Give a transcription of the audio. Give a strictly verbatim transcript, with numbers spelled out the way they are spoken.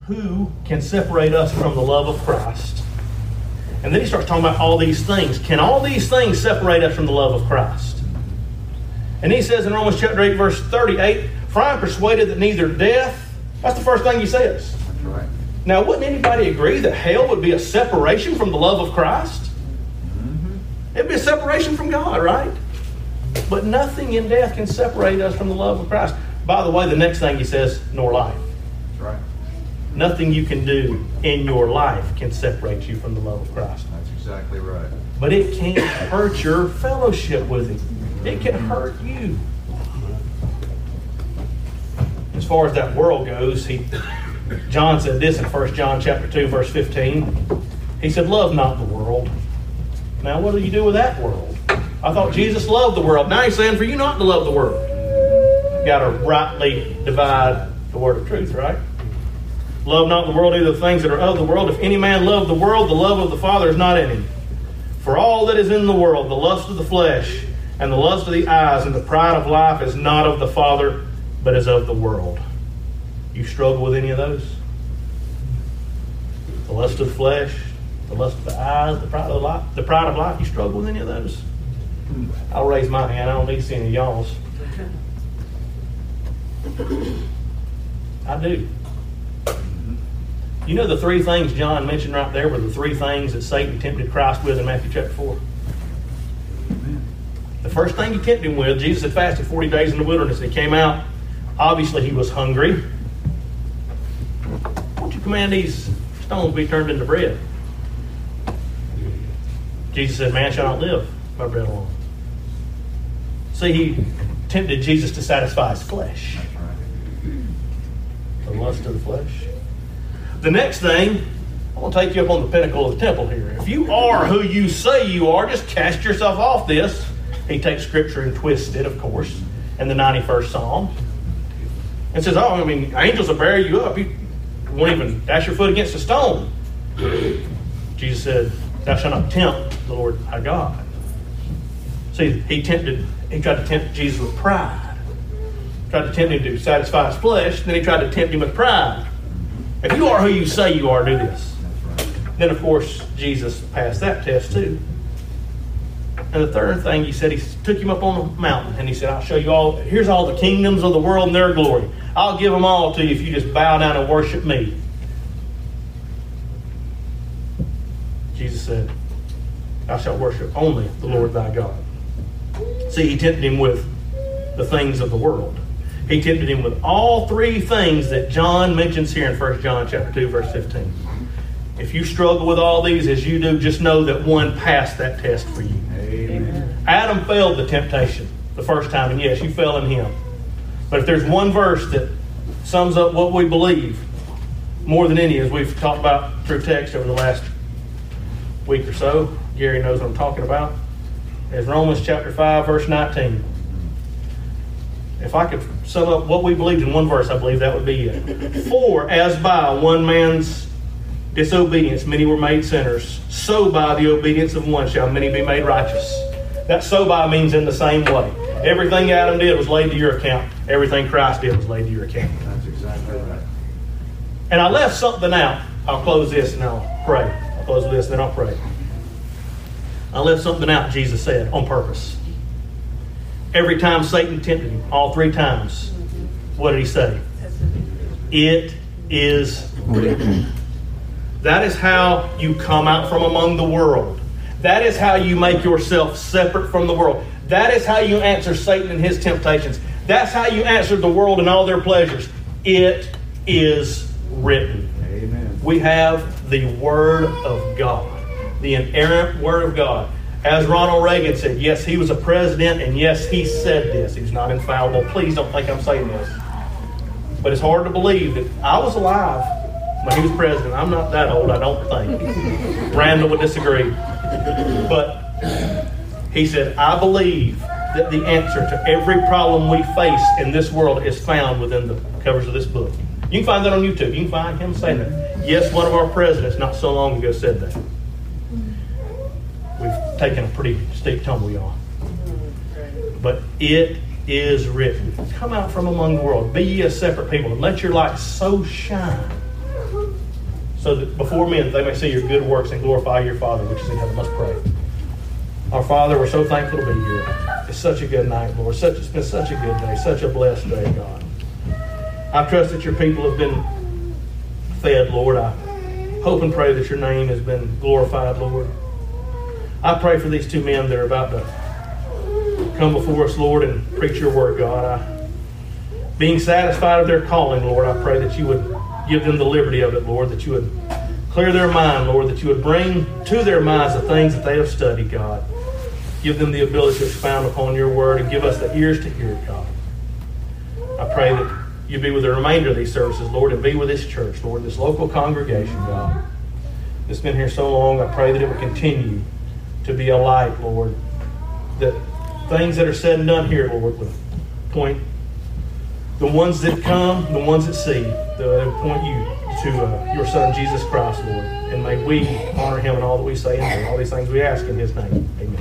who can separate us from the love of Christ? And then he starts talking about all these things. Can all these things separate us from the love of Christ? And he says in Romans chapter eight, verse thirty-eight, for I am persuaded that neither death, that's the first thing he says. That's right. Now, wouldn't anybody agree that hell would be a separation from the love of Christ? Mm-hmm. It'd be a separation from God, right? But nothing in death can separate us from the love of Christ. By the way, the next thing he says, nor life. That's right. Nothing you can do in your life can separate you from the love of Christ. That's exactly right. But it can't hurt your fellowship with Him. It can hurt you. As far as that world goes, he, John said this in First John chapter two, verse fifteen. He said, love not the world. Now, what do you do with that world? I thought Jesus loved the world. Now he's saying for you not to love the world. You got to rightly divide the word of truth, right? Love not the world, either the things that are of the world. If any man love the world, the love of the Father is not in him. For all that is in the world, the lust of the flesh, and the lust of the eyes, and the pride of life is not of the Father, but is of the world. You struggle with any of those? The lust of the flesh, the lust of the eyes, the pride of life, the pride of life. You struggle with any of those? I'll raise my hand. I don't need to see any of y'all's. I do. You know the three things John mentioned right there were the three things that Satan tempted Christ with in Matthew chapter four. The first thing he tempted him with, Jesus had fasted forty days in the wilderness and he came out. Obviously he was hungry. Won't you command these stones be turned into bread? Jesus said, man shall not live by bread alone. See, he tempted Jesus to satisfy his flesh. The lust of the flesh. The next thing, I want to take you up on the pinnacle of the temple here. If you are who you say you are, just cast yourself off this. He takes Scripture and twists it, of course, in the ninety-first Psalm. And says, oh, I mean, angels will bear you up. You won't even dash your foot against a stone. Jesus said, thou shalt not tempt the Lord thy God. See, he tempted, he tried to tempt Jesus with pride. Tried to tempt him to satisfy his flesh. Then he tried to tempt him with pride. If you are who you say you are, do this. Then, of course, Jesus passed that test too. And the third thing he said, he took him up on the mountain and he said, I'll show you all, here's all the kingdoms of the world and their glory. I'll give them all to you if you just bow down and worship me. Jesus said, thou shalt worship only the Lord thy God. See, he tempted him with the things of the world. He tempted him with all three things that John mentions here in First John chapter two, verse fifteen. If you struggle with all these as you do, just know that one passed that test for you. Amen. Adam failed the temptation the first time, and yes, you fell in him. But if there's one verse that sums up what we believe more than any, as we've talked about through text over the last week or so, Gary knows what I'm talking about, is Romans chapter five, verse nineteen. If I could sum up what we believed in one verse, I believe that would be it. For as by one man's disobedience many were made sinners, so by the obedience of one shall many be made righteous. That so by means in the same way. Everything Adam did was laid to your account. Everything Christ did was laid to your account. That's exactly right. And I left something out. I'll close this and I'll pray. I'll close with this and then I'll pray. I left something out, Jesus said, on purpose. Every time Satan tempted him, all three times, what did he say? It is written. That is how you come out from among the world. That is how you make yourself separate from the world. That is how you answer Satan and his temptations. That's how you answer the world and all their pleasures. It is written. Amen. We have the Word of God, the inerrant Word of God. As Ronald Reagan said, yes, he was a president, and yes, he said this. He's not infallible. Please don't think I'm saying this. But it's hard to believe that I was alive when he was president. I'm not that old, I don't think. Randall would disagree. But he said, I believe that the answer to every problem we face in this world is found within the covers of this book. You can find that on YouTube. You can find him saying that. Yes, one of our presidents not so long ago said that. We've taken a pretty steep tumble, y'all. But it is written. Come out from among the world. Be ye a separate people, and let your light so shine so that before men they may see your good works and glorify your Father which is in heaven. Let's pray. Our Father, we're so thankful to be here. It's such a good night, Lord. Such, it's been such a good day, such a blessed day, God. I trust that your people have been fed, Lord. I hope and pray that your name has been glorified, Lord. I pray for these two men that are about to come before us, Lord, and preach your word, God. I, being satisfied of their calling, Lord, I pray that you would give them the liberty of it, Lord, that you would clear their mind, Lord, that you would bring to their minds the things that they have studied, God. Give them the ability to expound upon your word and give us the ears to hear it, God. I pray that you be with the remainder of these services, Lord, and be with this church, Lord, this local congregation, God. It's been here so long. I pray that it will continue to be a light, Lord, that things that are said and done here, Lord, would point the ones that come, the ones that see, they would point you to uh, your Son, Jesus Christ, Lord. And may we honor him in all that we say and do, all these things we ask in his name. Amen.